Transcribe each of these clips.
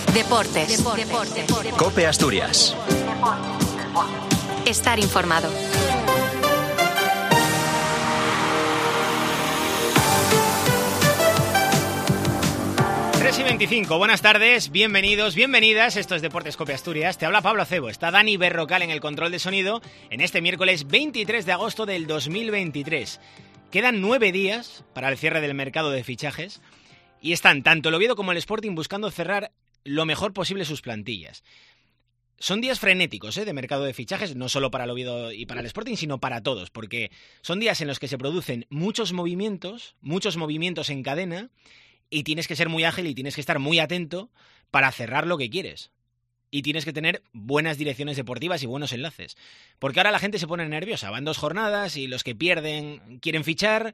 Deportes. COPE Asturias. Estar informado. Y 25, buenas tardes, bienvenidos, bienvenidas, esto es Deportes COPE Asturias, te habla Pablo Acebo, está Dani Berrocal en el control de sonido en este miércoles 23 de agosto del 2023. Quedan 9 días para el cierre del mercado de fichajes y están tanto el Oviedo como el Sporting buscando cerrar lo mejor posible sus plantillas. Son días frenéticos de mercado de fichajes, no solo para el Oviedo y para el Sporting, sino para todos, porque son días en los que se producen muchos movimientos en cadena. Y tienes que ser muy ágil y tienes que estar muy atento para cerrar lo que quieres. Y tienes que tener buenas direcciones deportivas y buenos enlaces. Porque ahora la gente se pone nerviosa. Van 2 jornadas y los que pierden quieren fichar.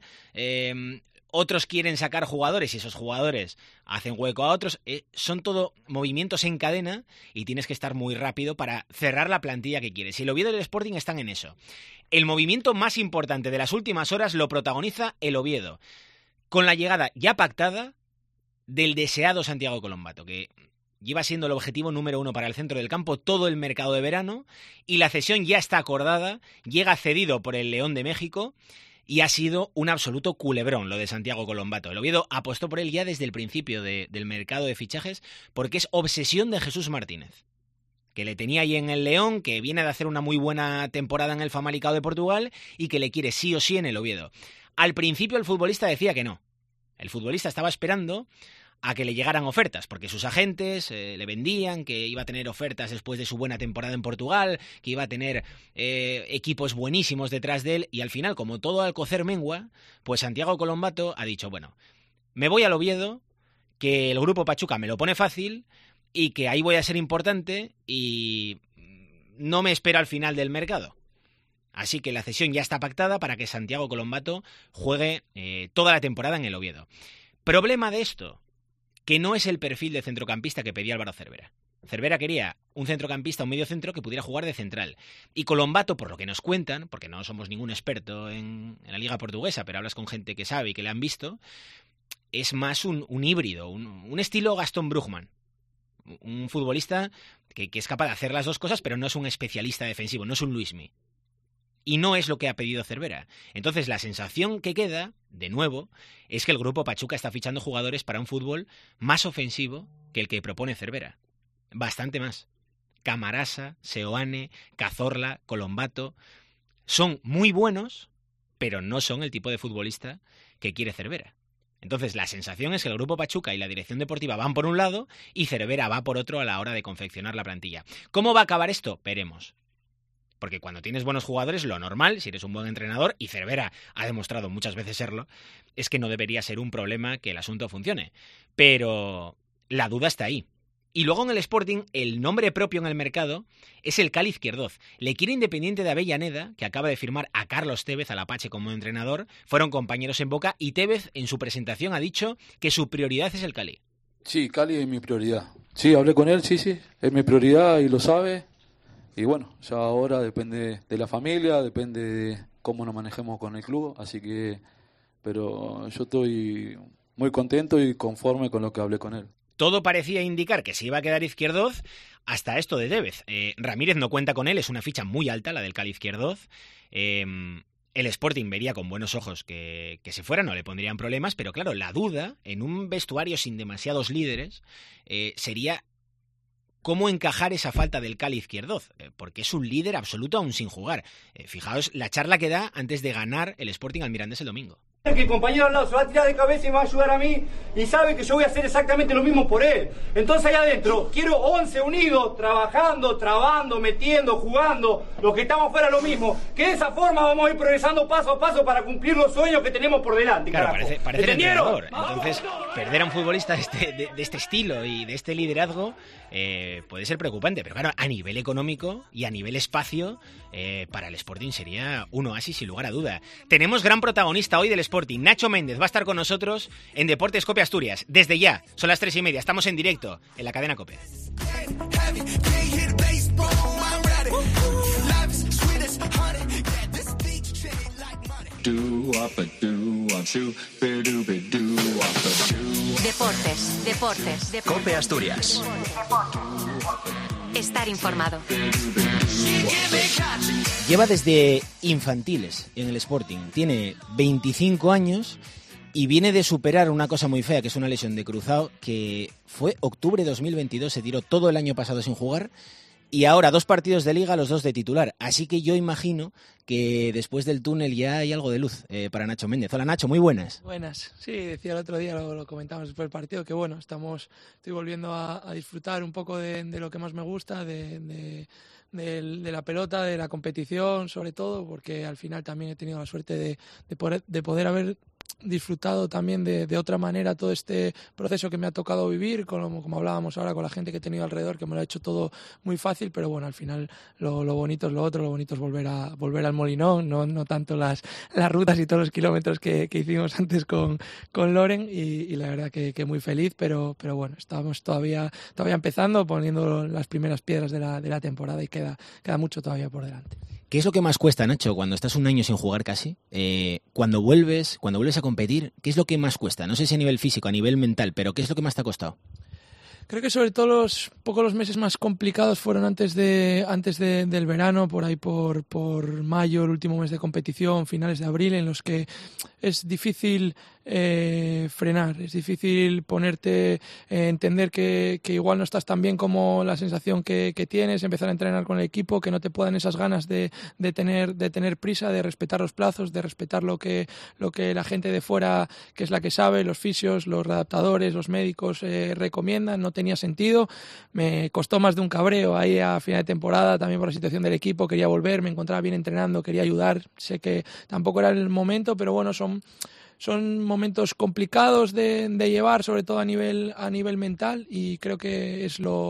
Otros quieren sacar jugadores y esos jugadores hacen hueco a otros. Son todo movimientos en cadena y tienes que estar muy rápido para cerrar la plantilla que quieres. Y el Oviedo y el Sporting están en eso. El movimiento más importante de las últimas horas lo protagoniza el Oviedo. Con la llegada ya pactada del deseado Santiago Colombato, que lleva siendo el objetivo número 1 para el centro del campo todo el mercado de verano, y la cesión ya está acordada, llega cedido por el León de México, y ha sido un absoluto culebrón lo de Santiago Colombato. El Oviedo apostó por él ya desde el principio del mercado de fichajes, porque es obsesión de Jesús Martínez, que le tenía ahí en el León, que viene de hacer una muy buena temporada en el Famalicão de Portugal, y que le quiere sí o sí en el Oviedo. Al principio el futbolista decía que no. El futbolista estaba esperando a que le llegaran ofertas, porque sus agentes le vendían que iba a tener ofertas después de su buena temporada en Portugal, que iba a tener equipos buenísimos detrás de él, y al final, como todo al cocer mengua, pues Santiago Colombato ha dicho, bueno, me voy al Oviedo, que el Grupo Pachuca me lo pone fácil, y que ahí voy a ser importante, y no me espero al final del mercado. Así que la cesión ya está pactada para que Santiago Colombato juegue toda la temporada en el Oviedo. Problema de esto, que no es el perfil de centrocampista que pedía Álvaro Cervera. Cervera quería un centrocampista, un mediocentro que pudiera jugar de central. Y Colombato, por lo que nos cuentan, porque no somos ningún experto en la liga portuguesa, pero hablas con gente que sabe y que le han visto, es más un híbrido, un estilo Gastón Brugman. Un futbolista que es capaz de hacer las dos cosas, pero no es un especialista defensivo, no es un Luismi. Y no es lo que ha pedido Cervera. Entonces la sensación que queda, de nuevo, es que el Grupo Pachuca está fichando jugadores para un fútbol más ofensivo que el que propone Cervera. Bastante más. Camarasa, Seoane, Cazorla, Colombato son muy buenos, pero no son el tipo de futbolista que quiere Cervera. Entonces la sensación es que el Grupo Pachuca y la dirección deportiva van por un lado y Cervera va por otro a la hora de confeccionar la plantilla. ¿Cómo va a acabar esto? Veremos. Porque cuando tienes buenos jugadores, lo normal, si eres un buen entrenador, y Cervera ha demostrado muchas veces serlo, es que no debería ser un problema que el asunto funcione. Pero la duda está ahí. Y luego en el Sporting, el nombre propio en el mercado es el Cali Izquierdoz. Le quiere Independiente de Avellaneda, que acaba de firmar a Carlos Tevez, al Apache, como entrenador. Fueron compañeros en Boca y Tevez en su presentación ha dicho que su prioridad es el Cali. Sí, Cali es mi prioridad. Sí, hablé con él, sí, es mi prioridad y lo sabe. Y bueno, ya ahora depende de la familia, depende de cómo nos manejemos con el club, así que, pero yo estoy muy contento y conforme con lo que hablé con él. Todo parecía indicar que se iba a quedar Izquierdoz hasta esto de Tevez. Ramírez no cuenta con él, es una ficha muy alta la del Cali Izquierdoz. El Sporting vería con buenos ojos que se fuera, no le pondrían problemas, pero claro, la duda en un vestuario sin demasiados líderes sería cómo encajar esa falta del Cali Izquierdoz, porque es un líder absoluto aún sin jugar. Fijaos la charla que da antes de ganar el Sporting al Mirandés el domingo. Que el compañero al lado se va a tirar de cabeza y me va a ayudar a mí y sabe que yo voy a hacer exactamente lo mismo por él. Entonces allá adentro quiero 11 unidos, trabajando, trabando, metiendo, jugando, los que estamos fuera lo mismo, que de esa forma vamos a ir progresando paso a paso para cumplir los sueños que tenemos por delante. Claro, parece el entrenador. Entonces perder a un futbolista de este estilo y de este liderazgo puede ser preocupante, pero claro, a nivel económico y a nivel espacio para el Sporting sería un oasis sin lugar a duda. Tenemos gran protagonista hoy del Sporting, Nacho Méndez va a estar con nosotros en Deportes COPE Asturias. Desde ya, son las 3:30, estamos en directo en la cadena COPE. Do up a do Deportes. COPE Asturias. Estar informado. Lleva desde infantiles en el Sporting. Tiene 25 años y viene de superar una cosa muy fea, que es una lesión de cruzado, que fue octubre de 2022, se tiró todo el año pasado sin jugar. Y ahora 2 partidos de Liga, los 2 de titular. Así que yo imagino que después del túnel ya hay algo de luz para Nacho Méndez. Hola Nacho, muy buenas. Buenas. Sí, decía el otro día, lo comentamos después del partido, que bueno, estoy volviendo a disfrutar un poco de lo que más me gusta, de la pelota, de la competición, sobre todo, porque al final también he tenido la suerte de poder haber disfrutado también de otra manera todo este proceso que me ha tocado vivir, como hablábamos ahora con la gente que he tenido alrededor, que me lo ha hecho todo muy fácil, pero bueno, al final lo bonito es lo otro, lo bonito es volver al Molinón, no tanto las rutas y todos los kilómetros que hicimos antes con Loren, y la verdad que muy feliz, pero bueno, estamos todavía empezando, poniendo las primeras piedras de la temporada, y queda mucho todavía por delante. ¿Qué es lo que más cuesta, Nacho, cuando estás un año sin jugar casi? Cuando vuelves a competir, ¿qué es lo que más cuesta? No sé si a nivel físico, a nivel mental, pero ¿qué es lo que más te ha costado? Creo que sobre todo los meses más complicados fueron antes del verano, por ahí por mayo, el último mes de competición, finales de abril, en los que es difícil frenar, es difícil ponerte, entender que igual no estás tan bien como la sensación que tienes, empezar a entrenar con el equipo, que no te puedan esas ganas de tener prisa, de respetar los plazos, de respetar lo que la gente de fuera, que es la que sabe, los fisios, los readaptadores, los médicos recomiendan. No tenía sentido, me costó más de un cabreo ahí a final de temporada, también por la situación del equipo, quería volver, me encontraba bien entrenando, quería ayudar, sé que tampoco era el momento, pero bueno, son momentos complicados de llevar, sobre todo a nivel mental, y creo que es lo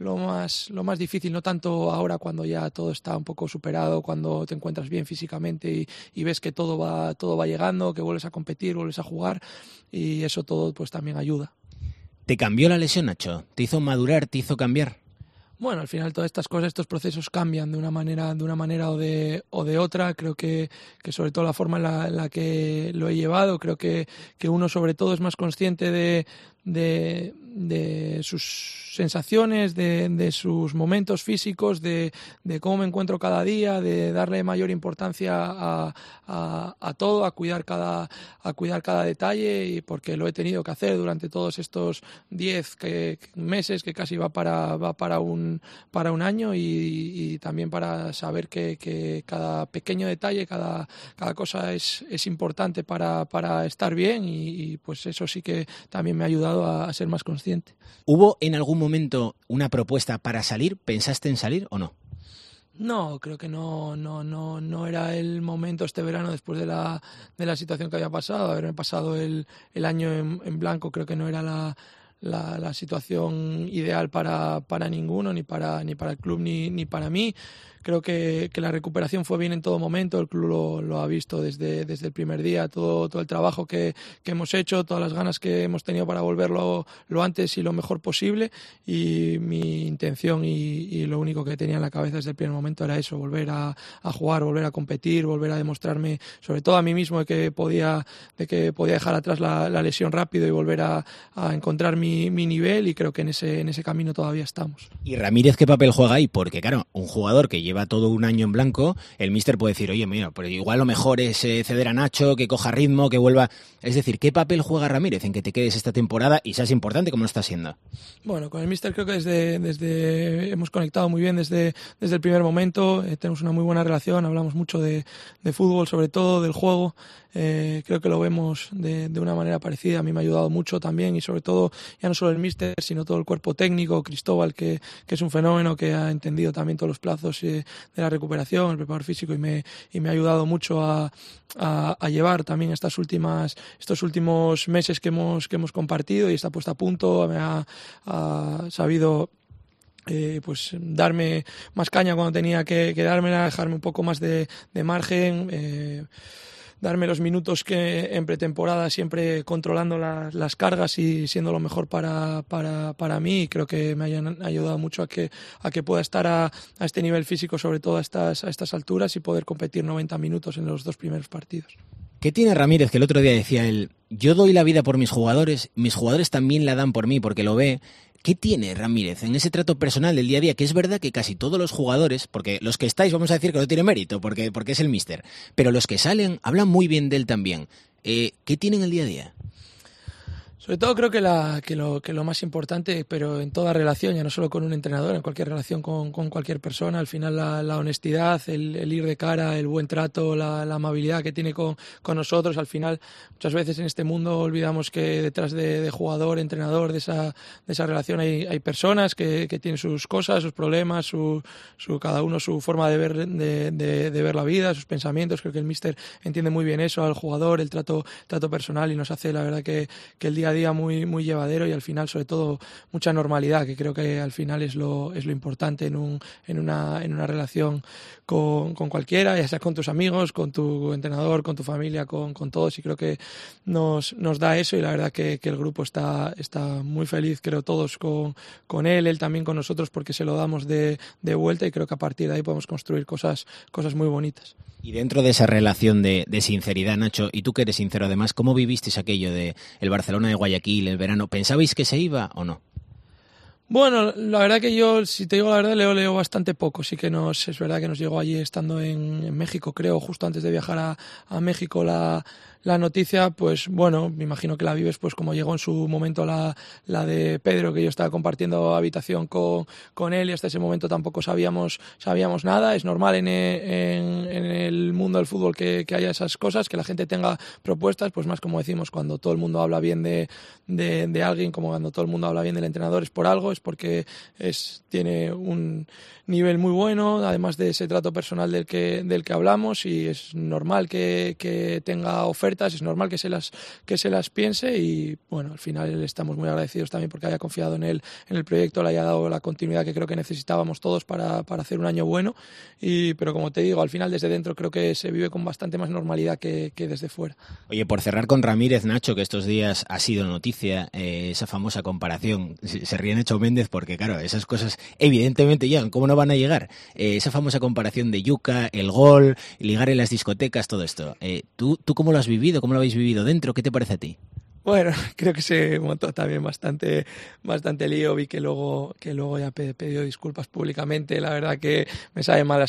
más difícil, no tanto ahora cuando ya todo está un poco superado, cuando te encuentras bien físicamente y ves que todo va llegando, que vuelves a competir, vuelves a jugar, y eso todo pues también ayuda. ¿Te cambió la lesión, Nacho? ¿Te hizo madurar? ¿Te hizo cambiar? Bueno, al final todas estas cosas, estos procesos cambian de una manera o de otra. Creo que sobre todo la forma en la que lo he llevado, creo que uno sobre todo es más consciente de sus sensaciones, de sus momentos físicos, de cómo me encuentro cada día, de darle mayor importancia a todo, a cuidar cada detalle, y porque lo he tenido que hacer durante todos estos 10 meses, que casi va para un año, y también para saber que cada pequeño detalle, cada cosa es importante para estar bien, y pues eso sí que también me ha ayudado a ser más consciente. ¿Hubo en algún momento una propuesta para salir? ¿Pensaste en salir o no? No, creo que no era el momento este verano, después de la situación que había pasado, haberme pasado el año en blanco. Creo que no era la situación ideal para ninguno, ni para el club ni para mí. Creo que la recuperación fue bien en todo momento, el club lo ha visto desde el primer día, todo el trabajo que hemos hecho, todas las ganas que hemos tenido para volverlo lo antes y lo mejor posible, y mi intención y lo único que tenía en la cabeza desde el primer momento era eso, volver a jugar, volver a competir, volver a demostrarme, sobre todo a mí mismo, de que podía dejar atrás la lesión rápido y volver a encontrar mi nivel, y creo que en ese camino todavía estamos. ¿Y Ramírez qué papel juega ahí? Porque claro, un jugador que lleva todo un año en blanco, el míster puede decir, oye, mira, pero igual lo mejor es ceder a Nacho, que coja ritmo, que vuelva. Es decir, ¿qué papel juega Ramírez en que te quedes esta temporada y seas importante como lo está siendo? Bueno, con el míster creo que desde hemos conectado muy bien desde el primer momento, tenemos una muy buena relación, hablamos mucho de fútbol, sobre todo del juego. Creo que lo vemos de una manera parecida. A mí me ha ayudado mucho también, y sobre todo ya no solo el míster, sino todo el cuerpo técnico, Cristóbal, que es un fenómeno, que ha entendido también todos los plazos de la recuperación, el preparador físico, y me ha ayudado mucho a llevar también estos últimos meses que hemos compartido, y está puesta a punto. Me ha sabido pues darme más caña cuando tenía que dármela, dejarme un poco más de margen, darme los minutos que en pretemporada, siempre controlando las cargas y siendo lo mejor para mí. Y creo que me hayan ayudado mucho a que pueda estar a este nivel físico, sobre todo a estas alturas, y poder competir 90 minutos en los 2 primeros partidos. ¿Qué tiene Ramírez? Que el otro día decía él, yo doy la vida por mis jugadores también la dan por mí porque lo ve. ¿Qué tiene Ramírez en ese trato personal del día a día? Que es verdad que casi todos los jugadores, porque los que estáis vamos a decir que no tiene mérito, porque es el míster, pero los que salen hablan muy bien de él también. ¿Qué tienen el día a día? Sobre todo creo que lo más importante, pero en toda relación, ya no solo con un entrenador, en cualquier relación con cualquier persona, al final la honestidad, el ir de cara, el buen trato, la amabilidad que tiene con nosotros. Al final, muchas veces en este mundo olvidamos que detrás de jugador, entrenador, de esa relación hay personas que tienen sus cosas, sus problemas, cada uno su forma de ver la vida, sus pensamientos. Creo que el míster entiende muy bien eso al jugador, el trato personal, y nos hace la verdad que el día a día muy, muy llevadero, y al final sobre todo mucha normalidad, que creo que al final es lo importante en una relación con cualquiera, ya sea con tus amigos, con tu entrenador, con tu familia, con todos, y creo que nos da eso, y la verdad que el grupo está muy feliz, creo todos con él también con nosotros, porque se lo damos de vuelta, y creo que a partir de ahí podemos construir cosas muy bonitas. Y dentro de esa relación de sinceridad, Nacho, y tú que eres sincero además, ¿cómo vivisteis aquello de el Barcelona de Guayaquil, el verano? ¿Pensabais que se iba o no? Bueno, la verdad que yo, si te digo la verdad, leo bastante poco. Sí que es verdad que nos llegó allí estando en México, creo, justo antes de viajar a México la noticia. Pues bueno, me imagino que la vives pues como llegó en su momento la de Pedro, que yo estaba compartiendo habitación con él, y hasta ese momento tampoco sabíamos nada. Es normal en el mundo del fútbol que haya esas cosas, que la gente tenga propuestas, pues más como decimos, cuando todo el mundo habla bien de alguien, como cuando todo el mundo habla bien del entrenador, es por algo, es porque tiene un nivel muy bueno, además de ese trato personal del que hablamos, y es normal que tenga ofertas, es normal que se las piense, y bueno, al final estamos muy agradecidos también porque haya confiado en el proyecto, le haya dado la continuidad que creo que necesitábamos todos para hacer un año bueno, pero como te digo, al final desde dentro creo que se vive con bastante más normalidad que desde fuera. Oye, por cerrar con Ramírez, Nacho, que estos días ha sido noticia, esa famosa comparación, se ríe Nacho Méndez porque claro, esas cosas evidentemente llegan, ¿cómo no van a llegar? Esa famosa comparación de Yuka, el gol, ligar en las discotecas, todo esto. ¿Tú cómo lo has vivido? ¿Cómo lo habéis vivido dentro? ¿Qué te parece a ti? Bueno, creo que se montó también bastante lío. Vi que luego ya pidió disculpas públicamente. La verdad que me sabe mal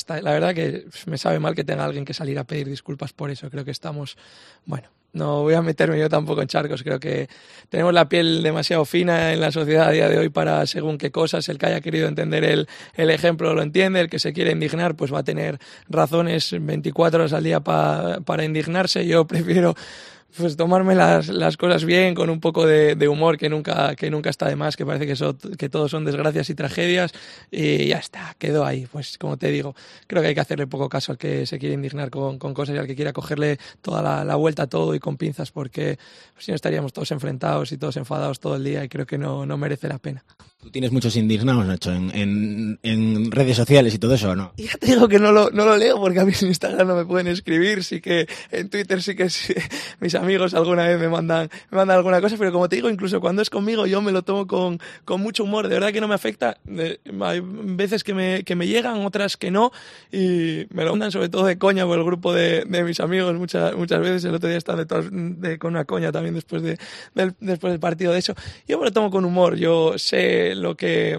que tenga alguien que salir a pedir disculpas por eso. Creo que estamos, bueno, no voy a meterme yo tampoco en charcos. Creo que tenemos la piel demasiado fina en la sociedad a día de hoy para según qué cosas. El que haya querido entender el ejemplo lo entiende. El que se quiere indignar pues va a tener razones 24 horas al día para indignarse. Yo prefiero pues tomarme las cosas bien, con un poco de humor, que nunca está de más, que parece que todos son desgracias y tragedias, y ya está, quedó ahí. Pues como te digo, creo que hay que hacerle poco caso al que se quiere indignar con cosas, y al que quiera cogerle toda la vuelta a todo y con pinzas, porque pues, si no estaríamos todos enfrentados y todos enfadados todo el día, y creo que no merece la pena. ¿Tú tienes muchos indignados, Nacho, en redes sociales y todo eso, o no? Ya te digo que no lo leo, porque a mí en Instagram no me pueden escribir, sí que en Twitter sí, mis amigos alguna vez me mandan alguna cosa, pero como te digo, incluso cuando es conmigo yo me lo tomo con mucho humor, de verdad que no me afecta. Hay veces que me llegan, otras que no, y me lo mandan sobre todo de coña por el grupo de mis amigos, muchas veces. El otro día estaba con una coña también después del partido de eso. Yo me lo tomo con humor, yo sé lo que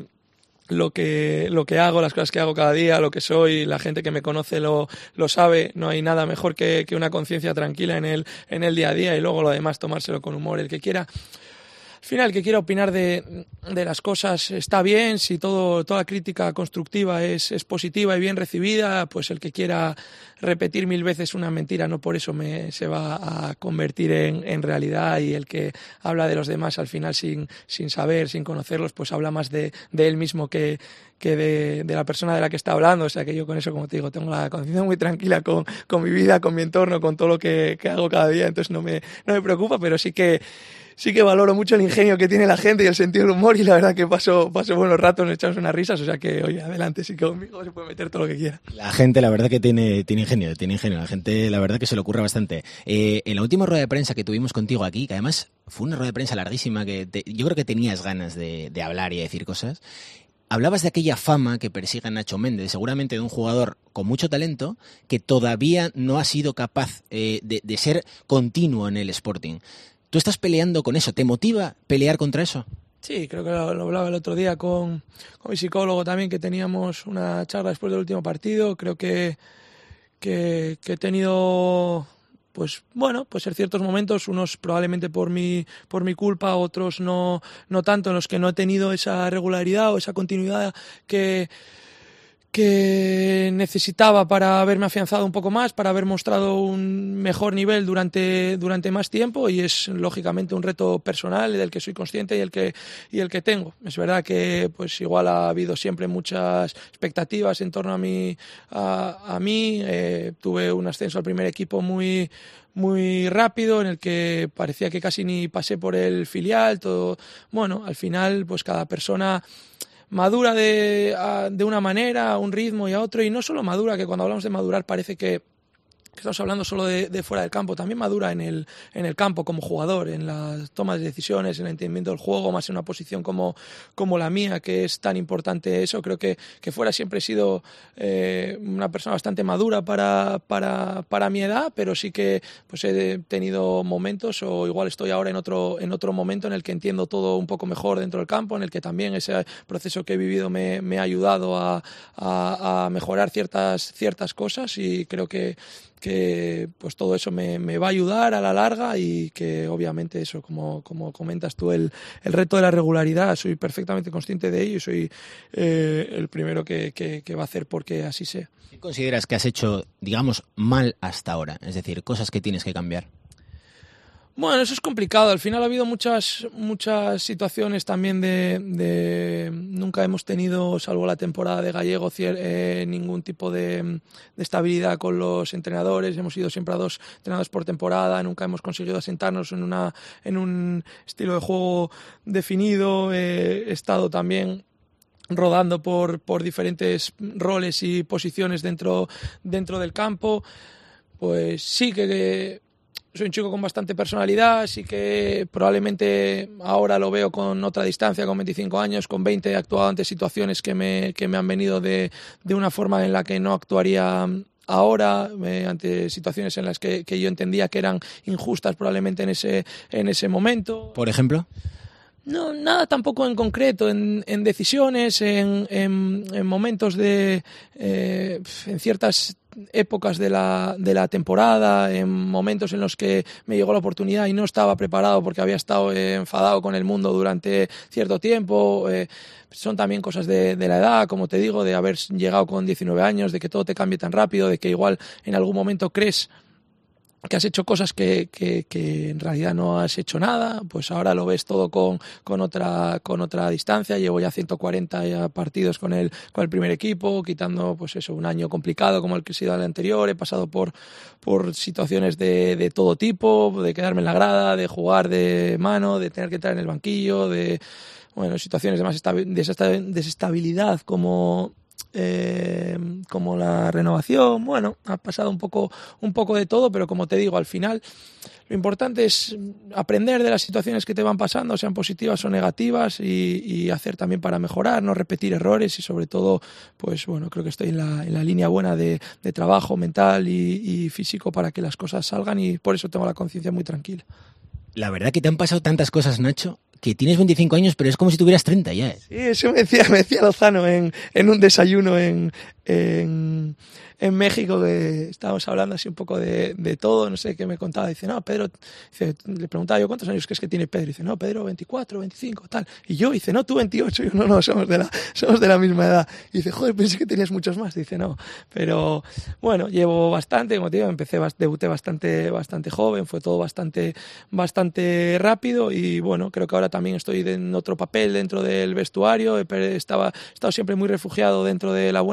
hago, las cosas que hago cada día, lo que soy, la gente que me conoce lo sabe. No hay nada mejor que una conciencia tranquila en el día a día, y luego lo demás tomárselo con humor. El que quiera, al final, el que quiera opinar de las cosas está bien, si toda crítica constructiva es positiva y bien recibida, pues el que quiera repetir 1000 veces una mentira no por eso se va a convertir en realidad, y el que habla de los demás al final sin saber, sin conocerlos, pues habla más de él mismo que de la persona de la que está hablando. O sea que yo con eso, como te digo, tengo la conciencia muy tranquila con mi vida, con mi entorno, con todo lo que hago cada día, entonces no me preocupa, pero sí que valoro mucho el ingenio que tiene la gente y el sentido del humor, y la verdad que paso buenos ratos, nos echamos unas risas, o sea que, oye, adelante, sí que conmigo se puede meter todo lo que quiera. La gente, la verdad que tiene ingenio, la gente, la verdad que se le ocurre bastante. En la última rueda de prensa que tuvimos contigo aquí, que además fue una rueda de prensa larguísima, que yo creo que tenías ganas de hablar y de decir cosas, Hablabas de aquella fama que persigue a Nacho Méndez, seguramente de un jugador con mucho talento que todavía no ha sido capaz de ser continuo en el Sporting. ¿Tú estás peleando con eso? ¿Te motiva pelear contra eso? Sí, creo que lo hablaba el otro ddía con mi psicólogo también, que teníamos una charla después del último partido. Creo que he tenido... Pues en ciertos momentos, unos probablemente por mi culpa, otros no tanto, en los que no he tenido esa regularidad o esa continuidad que necesitaba para haberme afianzado un poco más, para haber mostrado un mejor nivel durante más tiempo, y es lógicamente un reto personal del que soy consciente y el que tengo. Es verdad que pues igual ha habido siempre muchas expectativas en torno a mí. Tuve un ascenso al primer equipo muy rápido, en el que parecía que casi ni pasé por el filial. Todo, bueno, al final pues cada persona madura de una manera, a un ritmo y a otro, y no solo madura, que cuando hablamos de madurar parece que estamos hablando solo de fuera del campo, también madura en el campo como jugador, en las tomas de decisiones, en el entendimiento del juego, más en una posición como la mía, que es tan importante eso. Creo que fuera siempre he sido una persona bastante madura para mi edad, pero sí que pues he tenido momentos, o igual estoy ahora en otro momento en el que entiendo todo un poco mejor dentro del campo, en el que también ese proceso que he vivido me ha ayudado a mejorar ciertas cosas, y creo que pues todo eso me va a ayudar a la larga, y que obviamente eso, como comentas tú, el reto de la regularidad, soy perfectamente consciente de ello, y soy el primero que va a hacer porque así sea. ¿Qué consideras que has hecho, digamos, mal hasta ahora? Es decir, cosas que tienes que cambiar. Bueno, eso es complicado. Al final ha habido muchas situaciones también de nunca hemos tenido, salvo la temporada de Gallego, ningún tipo de estabilidad con los entrenadores. Hemos ido siempre a 2 entrenadores por temporada, nunca hemos conseguido asentarnos en un estilo de juego definido. He estado también rodando por diferentes roles y posiciones dentro del campo. Pues sí que soy un chico con bastante personalidad, sí que probablemente ahora lo veo con otra distancia, con 25 años, con 20 he actuado ante situaciones que me han venido de una forma en la que no actuaría ahora, ante situaciones en las que yo entendía que eran injustas probablemente en ese momento. ¿Por ejemplo? No, nada tampoco en concreto, en decisiones, en momentos en ciertas épocas de la temporada, en momentos en los que me llegó la oportunidad y no estaba preparado porque había estado enfadado con el mundo durante cierto tiempo. Son también cosas de la edad, como te digo, de haber llegado con 19 años, de que todo te cambie tan rápido, de que igual en algún momento crees que has hecho cosas que en realidad no has hecho nada. Pues ahora lo ves todo con otra distancia. Llevo ya 140 partidos con el primer equipo, quitando pues eso, un año complicado como el que ha sido el anterior. He pasado por situaciones de todo tipo, de quedarme en la grada, de jugar de mano, de tener que estar en el banquillo, de situaciones de más desestabilidad como la renovación. Bueno, ha pasado un poco de todo, pero como te digo, al final lo importante es aprender de las situaciones que te van pasando, sean positivas o negativas, y hacer también para mejorar, no repetir errores, y sobre todo, pues bueno, creo que estoy en la línea buena de trabajo mental y físico para que las cosas salgan, y por eso tengo la conciencia muy tranquila. La verdad que te han pasado tantas cosas, Nacho, que tienes 25 años, pero es como si tuvieras 30 ya. Sí, eso me decía Lozano en un desayuno en México, que estábamos hablando así un poco de todo, no sé qué me contaba. Dice, no, Pedro, le preguntaba yo, ¿cuántos años crees que tiene Pedro? Dice, no, Pedro 24, 25, tal. Y yo, dice, no, tú 28. Y yo, no, somos de la misma edad. Y dice, joder, pensé que tenías muchos más. Dice, no, pero bueno, llevo bastante, como te digo, debuté bastante joven, fue todo bastante rápido, y bueno, creo que ahora también estoy en otro papel dentro del vestuario. He estado siempre muy refugiado dentro de la buena relación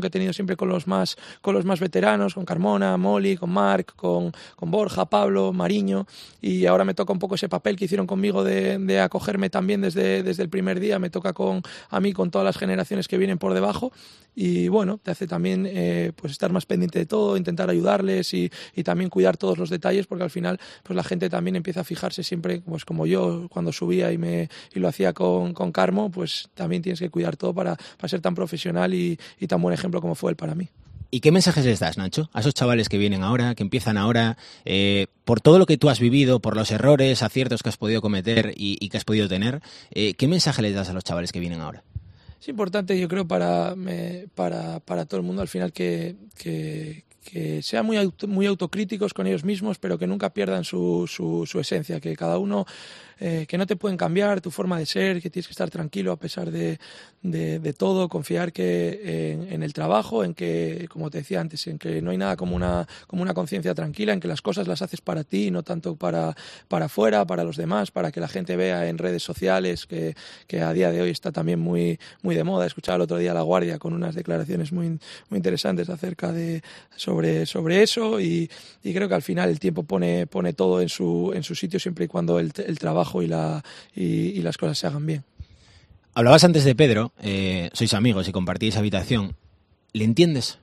que he tenido siempre con los más veteranos, con Carmona, Moli, con Marc, con Borja, Pablo, Mariño, y ahora me toca un poco ese papel que hicieron conmigo de acogerme también desde el primer día, me toca a mí con todas las generaciones que vienen por debajo, y bueno, te hace también pues estar más pendiente de todo, intentar ayudarles y también cuidar todos los detalles, porque al final pues la gente también empieza a fijarse siempre, pues como yo cuando subía y lo hacía con Carmo, pues también tienes que cuidar todo para ser tan profesional y tan buen ejemplo como fue él para mí. ¿Y qué mensajes les das, Nacho, a esos chavales que vienen ahora, que empiezan ahora, por todo lo que tú has vivido, por los errores, aciertos que has podido cometer y que has podido tener? ¿Qué mensaje les das a los chavales que vienen ahora? Es importante, yo creo, para todo el mundo al final que sean muy autocríticos con ellos mismos, pero que nunca pierdan su esencia, que cada uno, que no te pueden cambiar tu forma de ser, que tienes que estar tranquilo a pesar de todo, confiar que en el trabajo, en que, como te decía antes, en que no hay nada como una conciencia tranquila, en que las cosas las haces para ti, no tanto para afuera, para los demás, para que la gente vea en redes sociales, que a día de hoy está también muy de moda. Escuchaba el otro día a La Guardia con unas declaraciones muy interesantes acerca sobre eso, y creo que al final el tiempo pone todo en su sitio, siempre y cuando el trabajo y las cosas se hagan bien. Hablabas antes de Pedro, sois amigos y compartís habitación. ¿Le entiendes?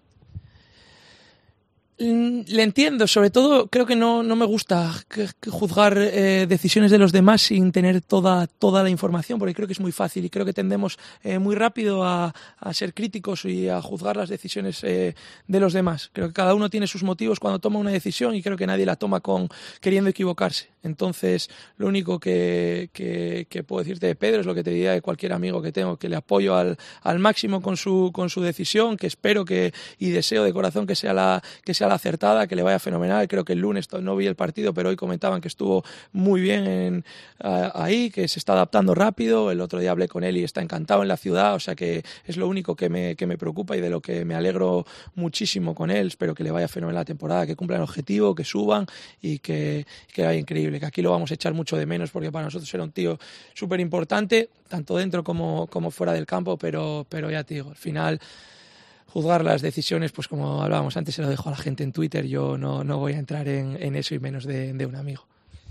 Le entiendo, sobre todo creo que no me gusta juzgar decisiones de los demás sin tener toda la información, porque creo que es muy fácil y creo que tendemos muy rápido a ser críticos y a juzgar las decisiones de los demás. Creo que cada uno tiene sus motivos cuando toma una decisión y creo que nadie la toma queriendo equivocarse. Entonces, lo único que puedo decirte de Pedro es lo que te diría de cualquier amigo que tengo, que le apoyo al máximo con su decisión, que espero y deseo de corazón que sea la acertada, que le vaya fenomenal. Creo que el lunes no vi el partido, pero hoy comentaban que estuvo muy bien ahí, que se está adaptando rápido. El otro día hablé con él y está encantado en la ciudad, o sea que es lo único que me preocupa y de lo que me alegro muchísimo con él. Espero que le vaya fenomenal la temporada, que cumplan el objetivo, que suban y que vaya increíble, que aquí lo vamos a echar mucho de menos porque para nosotros era un tío súper importante, tanto dentro como fuera del campo, pero ya te digo, al final juzgar las decisiones, pues como hablábamos antes, se lo dejo a la gente en Twitter. Yo no voy a entrar en eso y menos de un amigo.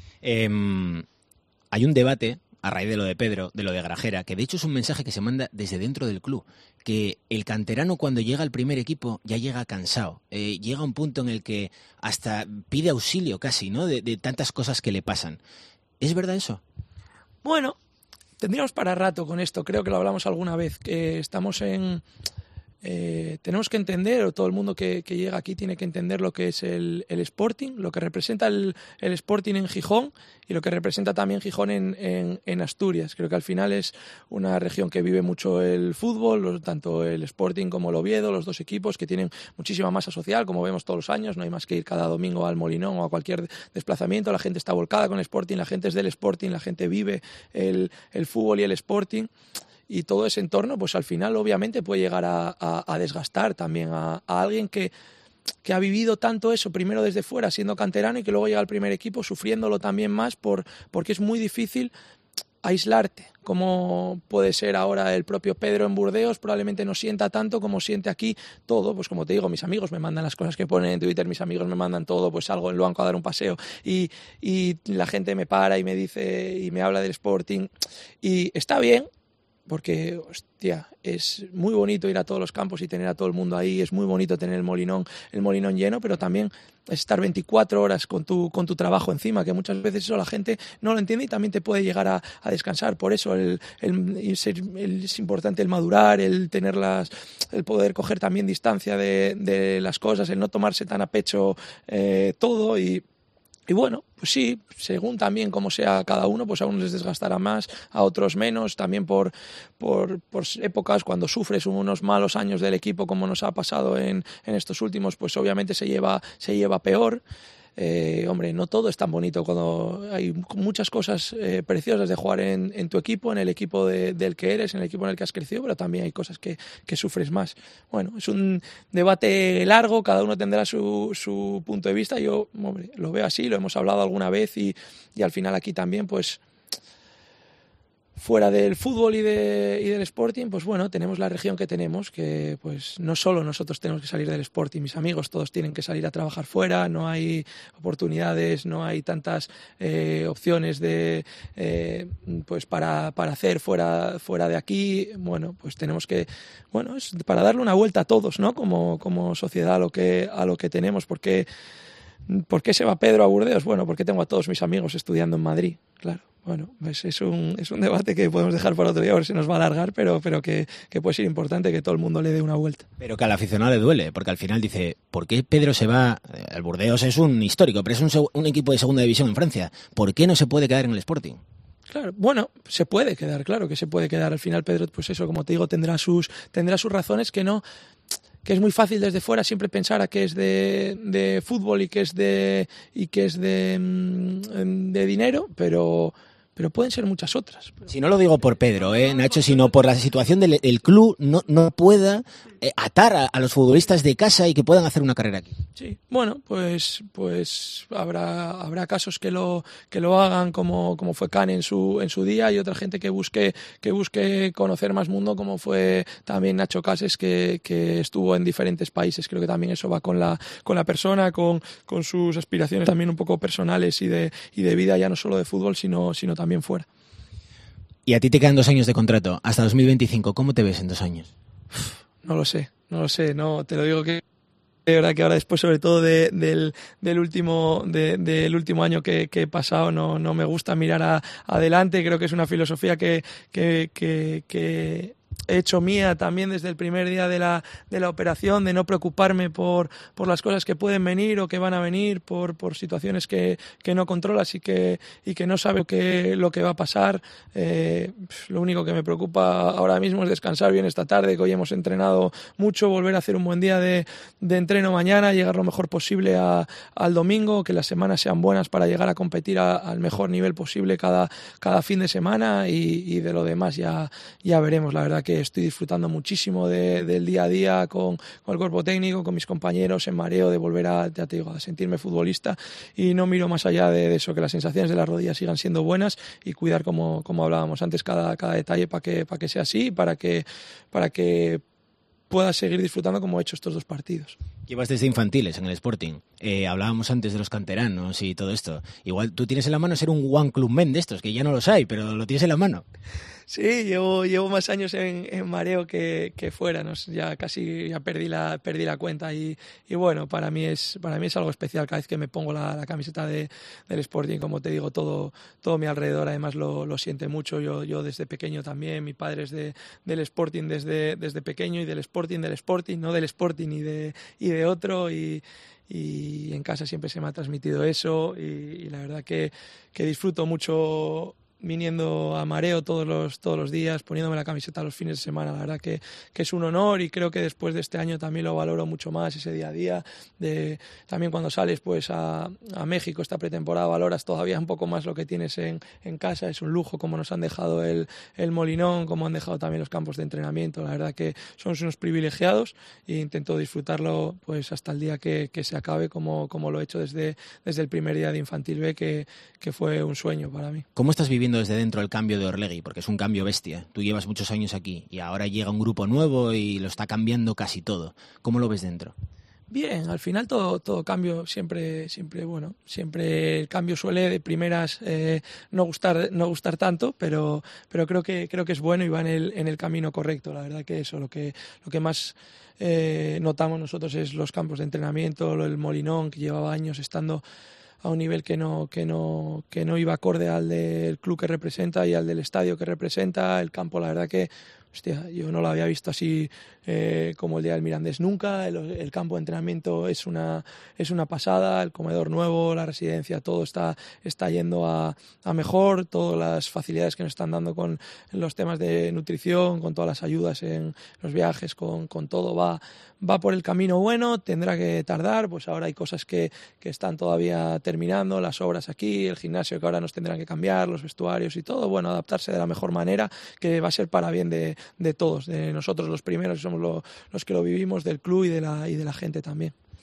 Hay un debate a raíz de lo de Pedro, de lo de Grajera, que de hecho es un mensaje que se manda desde dentro del club, que el canterano cuando llega al primer equipo ya llega cansado, llega a un punto en el que hasta pide auxilio casi, ¿no? De tantas cosas que le pasan. ¿Es verdad eso? Bueno, tendríamos para rato con esto, creo que lo hablamos alguna vez, que estamos tenemos que entender, o todo el mundo que llega aquí tiene que entender lo que es el Sporting, lo que representa el Sporting en Gijón y lo que representa también Gijón en Asturias. Creo que al final es una región que vive mucho el fútbol, tanto el Sporting como el Oviedo, los dos equipos que tienen muchísima masa social, como vemos todos los años. No hay más que ir cada domingo al Molinón o a cualquier desplazamiento. La gente está volcada con el Sporting, la gente es del Sporting, la gente vive el fútbol y el Sporting. Y todo ese entorno, pues al final obviamente puede llegar a desgastar también a alguien que ha vivido tanto eso, primero desde fuera siendo canterano y que luego llega al primer equipo sufriéndolo también más porque es muy difícil aislarte, como puede ser ahora el propio Pedro en Burdeos. Probablemente no sienta tanto como siente aquí todo, pues como te digo, mis amigos me mandan las cosas que ponen en Twitter, mis amigos me mandan todo, pues salgo en el banco a dar un paseo y la gente me para y me dice y me habla del Sporting y está bien, porque, hostia, es muy bonito ir a todos los campos y tener a todo el mundo ahí, es muy bonito tener el Molinón lleno, pero también estar 24 horas con tu trabajo encima, que muchas veces eso la gente no lo entiende y también te puede llegar a descansar. Por eso es importante el madurar, el poder coger también distancia de las cosas, el no tomarse tan a pecho todo y bueno, pues sí, según también como sea cada uno, pues a unos les desgastará más, a otros menos, también por épocas cuando sufres unos malos años del equipo como nos ha pasado en estos últimos, pues obviamente se lleva peor. Hombre, no todo es tan bonito cuando hay muchas cosas preciosas de jugar en tu equipo, en el equipo del que eres, en el equipo en el que has crecido, pero también hay cosas que sufres más. Bueno, es un debate largo, cada uno tendrá su punto de vista. Yo, hombre, lo veo así, lo hemos hablado alguna vez y al final aquí también, pues fuera del fútbol y del Sporting, pues bueno, tenemos la región que tenemos, que pues no solo nosotros tenemos que salir del Sporting, mis amigos todos tienen que salir a trabajar fuera, no hay oportunidades, no hay tantas opciones de pues para hacer fuera de aquí. Bueno, pues tenemos que, bueno, es para darle una vuelta a todos, ¿no? Como sociedad a lo que tenemos, porque ¿por qué se va Pedro a Burdeos? Bueno, porque tengo a todos mis amigos estudiando en Madrid, claro. Bueno, pues es un debate que podemos dejar para otro día, a ver si nos va a alargar, pero que puede ser importante que todo el mundo le dé una vuelta. Pero que al aficionado le duele, porque al final dice, ¿por qué Pedro se va? El Burdeos es un histórico, pero es un equipo de segunda división en Francia. ¿Por qué no se puede quedar en el Sporting? Claro, bueno, se puede quedar, claro que se puede quedar. Al final Pedro, pues eso, como te digo, tendrá sus razones que es muy fácil desde fuera siempre pensar a que es de fútbol y que es de dinero, pero pueden ser muchas otras. Si no lo digo por Pedro, Nacho, sino por la situación del club no pueda atar a los futbolistas de casa y que puedan hacer una carrera aquí. Sí, bueno, pues habrá casos que lo hagan como fue Can en su día, y otra gente que busque conocer más mundo, como fue también Nacho Cases, que estuvo en diferentes países. Creo que también eso va con la persona, con sus aspiraciones también un poco personales y de vida, ya no solo de fútbol, sino también fuera. Y a ti te quedan 2 años de contrato, hasta 2025. ¿Cómo te ves en 2 años? No lo sé, no, te lo digo que de verdad que ahora después, sobre todo del último año que he pasado, no me gusta mirar adelante. Creo que es una filosofía que he hecho mía también desde el primer día de la operación, de no preocuparme por las cosas que pueden venir o que van a venir, por situaciones que no controlas y que no sabes lo que va a pasar. Lo único que me preocupa ahora mismo es descansar bien esta tarde, que hoy hemos entrenado mucho, volver a hacer un buen día de entreno mañana, llegar lo mejor posible al domingo, que las semanas sean buenas para llegar a competir al mejor nivel posible cada fin de semana, y de lo demás ya veremos. La verdad que estoy disfrutando muchísimo del día a día con el cuerpo técnico, con mis compañeros, en Mareo, de volver a sentirme futbolista, y no miro más allá de eso, que las sensaciones de las rodillas sigan siendo buenas, y cuidar, como hablábamos antes, cada detalle para que sea así, para que pueda seguir disfrutando como he hecho estos 2 partidos. Llevas desde infantiles en el Sporting. Hablábamos antes de los canteranos y todo esto. Igual tú tienes en la mano ser un One Club Men de estos, que ya no los hay, pero lo tienes en la mano. Sí, llevo más años en Mareo que fuera, ¿no? Ya perdí la cuenta, y bueno, para mí es algo especial cada vez que me pongo la camiseta del Sporting. Como te digo, todo mi alrededor además lo siente mucho. Yo desde pequeño también, mi padre es del Sporting desde pequeño, y del Sporting, no del Sporting y de otro, y en casa siempre se me ha transmitido eso, y la verdad que disfruto mucho viniendo a Mareo todos los días, poniéndome la camiseta los fines de semana. La verdad que es un honor, y creo que después de este año también lo valoro mucho más, ese día a día. También cuando sales pues a México esta pretemporada, valoras todavía un poco más lo que tienes en casa. Es un lujo como nos han dejado el Molinón, como han dejado también los campos de entrenamiento. La verdad que somos unos privilegiados, e intento disfrutarlo pues hasta el día que se acabe, como lo he hecho desde el primer día de Infantil B, que fue un sueño para mí. ¿Cómo estás viviendo desde dentro el cambio de Orlegui? Porque es un cambio bestia. Tú llevas muchos años aquí y ahora llega un grupo nuevo y lo está cambiando casi todo. ¿Cómo lo ves dentro? Bien, al final todo cambio siempre el cambio suele de primeras no gustar tanto, pero creo que es bueno y va en el camino correcto. La verdad que eso, lo que más notamos nosotros es los campos de entrenamiento, el Molinón, que llevaba años estando a un nivel que no iba acorde al del club que representa y al del estadio que representa. El campo, la verdad que yo no lo había visto así como el día del Mirandés nunca. El campo de entrenamiento es una pasada, el comedor nuevo, la residencia, todo está yendo a mejor. Todas las facilidades que nos están dando con los temas de nutrición, con todas las ayudas en los viajes, con todo va por el camino bueno. Tendrá que tardar, pues ahora hay cosas que están todavía terminando, las obras aquí, el gimnasio que ahora nos tendrán que cambiar, los vestuarios y todo, bueno, adaptarse de la mejor manera, que va a ser para bien de todos, de nosotros los primeros, que somos los que lo vivimos, del club y de la gente también.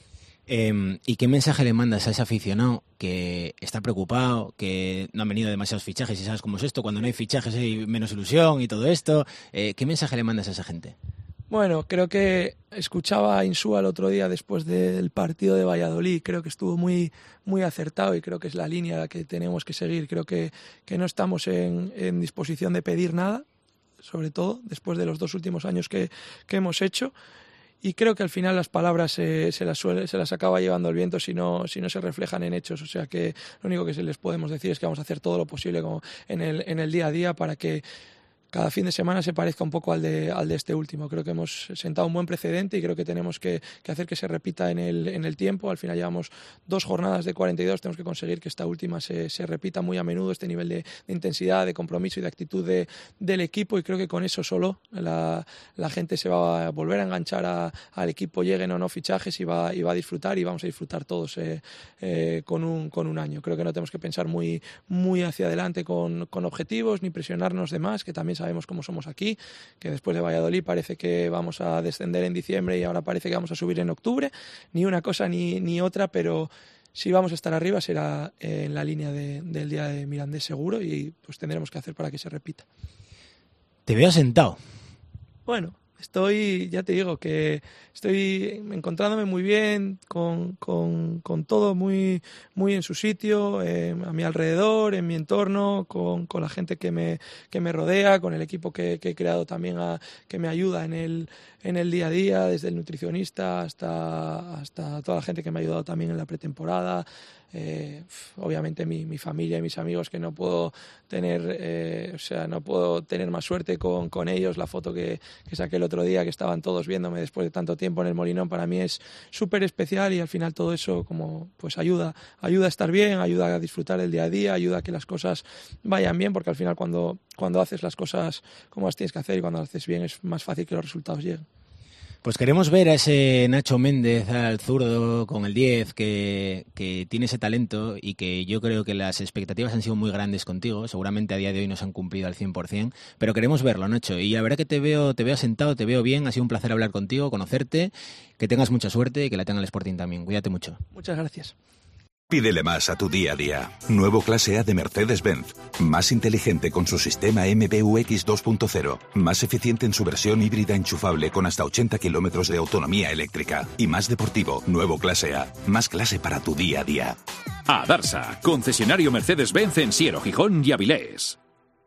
¿Y qué mensaje le mandas a ese aficionado que está preocupado, que no han venido demasiados fichajes y sabes cómo es esto? Cuando no hay fichajes hay menos ilusión y todo esto. ¿Qué mensaje le mandas a esa gente? Bueno, creo que escuchaba a Insúa el otro día después del partido de Valladolid. Creo que estuvo muy, muy acertado y creo que es la línea la que tenemos que seguir. Creo que no estamos en disposición de pedir nada, sobre todo después de los 2 últimos años que hemos hecho. Y creo que al final las palabras se las acaba llevando el viento si no se reflejan en hechos. O sea que lo único que les podemos decir es que vamos a hacer todo lo posible como en el día a día para que cada fin de semana se parezca un poco al de este último. Creo que hemos sentado un buen precedente y creo que tenemos que hacer que se repita en el tiempo. Al final llevamos 2 jornadas de 42, tenemos que conseguir que esta última se repita muy a menudo, este nivel de intensidad, de compromiso y de actitud del equipo, y creo que con eso solo la gente se va a volver a enganchar al equipo, lleguen o no fichajes, y va a disfrutar, y vamos a disfrutar todos con un año. Creo que no tenemos que pensar muy, muy hacia adelante con objetivos, ni presionarnos de más, que también sabemos cómo somos aquí, que después de Valladolid parece que vamos a descender en diciembre y ahora parece que vamos a subir en octubre. Ni una cosa ni otra, pero si vamos a estar arriba será en la línea del día de Mirandés seguro, y pues tendremos que hacer para que se repita. Te veo sentado. Bueno, ya te digo que estoy encontrándome muy bien, con todo muy, muy en su sitio, a mi alrededor, en mi entorno, con la gente que me rodea, con el equipo que he creado también, que me ayuda en el día a día, desde el nutricionista hasta toda la gente que me ha ayudado también en la pretemporada. Obviamente mi familia y mis amigos, que no puedo tener más suerte con ellos. La foto que saqué el otro día, que estaban todos viéndome después de tanto tiempo en el Molinón, para mí es súper especial, y al final todo eso como pues ayuda a estar bien, ayuda a disfrutar el día a día, ayuda a que las cosas vayan bien, porque al final cuando haces las cosas como las tienes que hacer y cuando las haces bien, es más fácil que los resultados lleguen. Pues queremos ver a ese Nacho Méndez, al zurdo con el 10, que tiene ese talento, y que yo creo que las expectativas han sido muy grandes contigo. Seguramente a día de hoy no se han cumplido al 100%, pero queremos verlo, Nacho. Y la verdad que te veo sentado, te veo bien. Ha sido un placer hablar contigo, conocerte, que tengas mucha suerte y que la tenga el Sporting también. Cuídate mucho. Muchas gracias. Pídele más a tu día a día. Nuevo Clase A de Mercedes-Benz. Más inteligente con su sistema MBUX 2.0. Más eficiente en su versión híbrida enchufable con hasta 80 kilómetros de autonomía eléctrica. Y más deportivo. Nuevo Clase A. Más clase para tu día a día. Adarsa, concesionario Mercedes-Benz en Siero, Gijón y Avilés.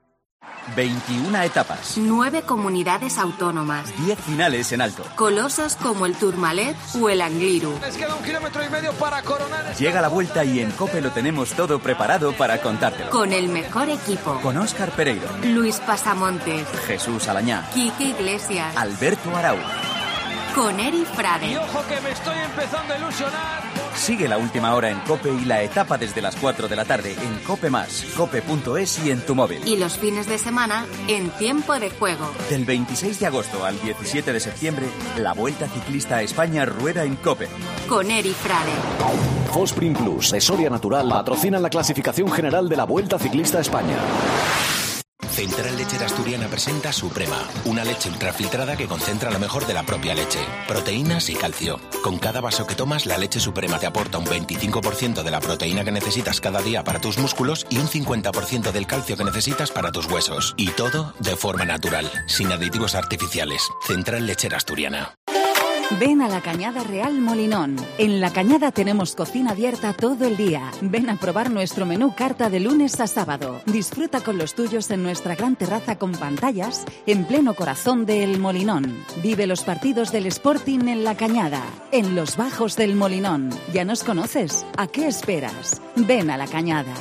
21 etapas. 9 comunidades autónomas. 10 finales en alto. Colosos como el Tourmalet o el Angliru. Les queda 1,5 kilómetros para coronar. Llega la vuelta y en COPE lo tenemos todo preparado para contártelo. Con el mejor equipo. Con Óscar Pereiro. Luis Pasamontes. Jesús Alañá. Quique Iglesias. Alberto Araújo. Con Eri Frade. Y ojo que me estoy empezando a ilusionar. Sigue la última hora en COPE y la etapa desde las 4 de la tarde en COPE+, cope.es y en tu móvil. Y los fines de semana en Tiempo de Juego. Del 26 de agosto al 17 de septiembre, la Vuelta Ciclista a España rueda en COPE. Con Eri Frade. Fosprin Plus de Soria Natural patrocinan la clasificación general de la Vuelta Ciclista a España. Central Lechera Asturiana presenta Suprema, una leche ultrafiltrada que concentra lo mejor de la propia leche, proteínas y calcio. Con cada vaso que tomas, la leche Suprema te aporta un 25% de la proteína que necesitas cada día para tus músculos y un 50% del calcio que necesitas para tus huesos. Y todo de forma natural, sin aditivos artificiales. Central Lechera Asturiana. Ven a La Cañada Real Molinón. En La Cañada tenemos cocina abierta todo el día. Ven a probar nuestro menú carta de lunes a sábado. Disfruta con los tuyos en nuestra gran terraza con pantallas en pleno corazón de El Molinón. Vive los partidos del Sporting en La Cañada, en los bajos del Molinón. ¿Ya nos conoces? ¿A qué esperas? Ven a La Cañada.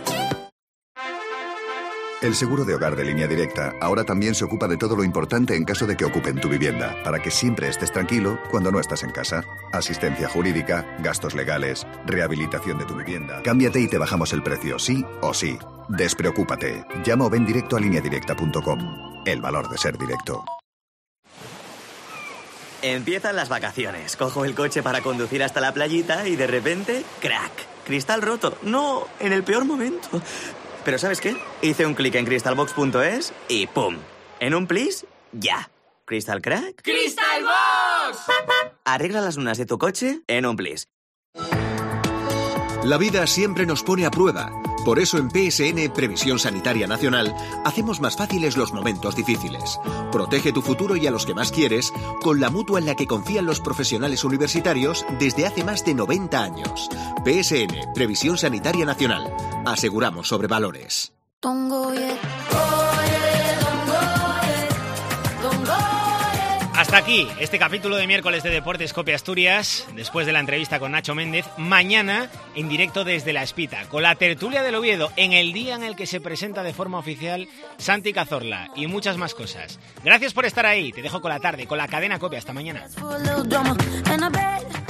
El seguro de hogar de Línea Directa ahora también se ocupa de todo lo importante en caso de que ocupen tu vivienda, para que siempre estés tranquilo cuando no estás en casa. Asistencia jurídica, gastos legales, rehabilitación de tu vivienda. Cámbiate y te bajamos el precio, sí o sí. Despreocúpate. Llama o ven directo a lineadirecta.com. El valor de ser directo. Empiezan las vacaciones. Cojo el coche para conducir hasta la playita y de repente, ¡crack! Cristal roto. No, en el peor momento. Pero ¿sabes qué? Hice un clic en crystalbox.es y ¡pum! En un plis, ya. ¿Crystal Crack? ¡Crystal Box! Arregla las lunas de tu coche en un plis. La vida siempre nos pone a prueba. Por eso en PSN, Previsión Sanitaria Nacional, hacemos más fáciles los momentos difíciles. Protege tu futuro y a los que más quieres con la mutua en la que confían los profesionales universitarios desde hace más de 90 años. PSN, Previsión Sanitaria Nacional. Aseguramos sobre valores. Hasta aquí este capítulo de miércoles de Deportes Cope Asturias, después de la entrevista con Nacho Méndez. Mañana, en directo desde La Espita, con la tertulia del Oviedo, en el día en el que se presenta de forma oficial Santi Cazorla y muchas más cosas. Gracias por estar ahí, te dejo con la tarde, con la cadena Cope. Hasta mañana.